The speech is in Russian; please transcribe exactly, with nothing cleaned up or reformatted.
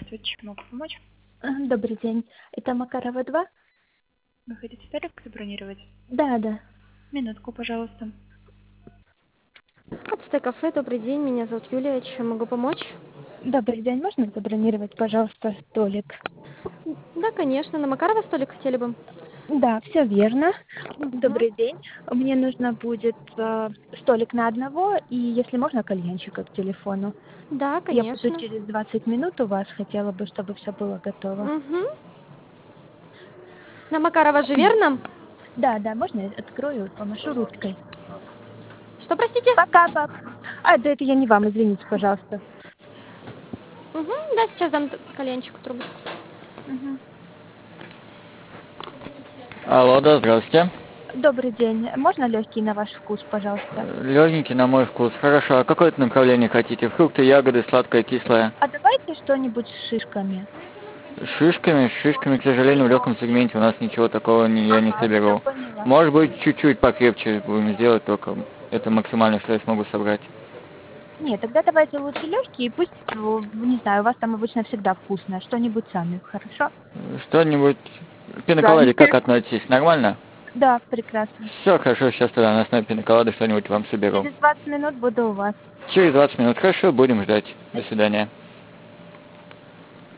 Здравствуйте, чем могу помочь? А, Добрый день. Это Макарова два? Вы хотите столик забронировать? Да, да. Минутку, пожалуйста. Капста кафе, добрый день, меня зовут Юлия, чем могу помочь? Добрый день. Можно забронировать, пожалуйста, столик? Да, конечно, на Макарова столик хотели бы? Да, все верно. Мгм. Добрый день. Мне нужно будет э, столик на одного и, если можно, кальянчика к телефону. Да, Я буду конечно. через двадцать минут у вас. Хотела бы, чтобы все было готово. Мгм. На Макарова же, верно? Да, да, можно я открою, помашу ручкой? Что, простите? Пока, пап. А, да это я не вам, извините, пожалуйста. Угу, да, сейчас дам т- кальянчику трубочку. Мгм. Алло, да, здравствуйте. Добрый день. Можно легкий на ваш вкус, пожалуйста? Легенький на мой вкус. Хорошо, а какое это направление хотите? Фрукты, ягоды, сладкое, кислое? А давайте что-нибудь с шишками. С шишками? С шишками, к сожалению, в легком сегменте у нас ничего такого не, я не Ага, все соберу. поняла. Может быть, чуть-чуть покрепче будем сделать, только это максимально, что я смогу собрать. Нет, тогда давайте лучше легкие, пусть, э, не знаю, у вас там обычно всегда вкусно, что-нибудь сами, хорошо? Что-нибудь... К Сами. пиноколаде как относитесь? Нормально? Да, прекрасно. Все, хорошо, сейчас тогда на основе пиноколады что-нибудь вам соберу. Через двадцать минут буду у вас. Через двадцать минут. Хорошо, будем ждать. До свидания.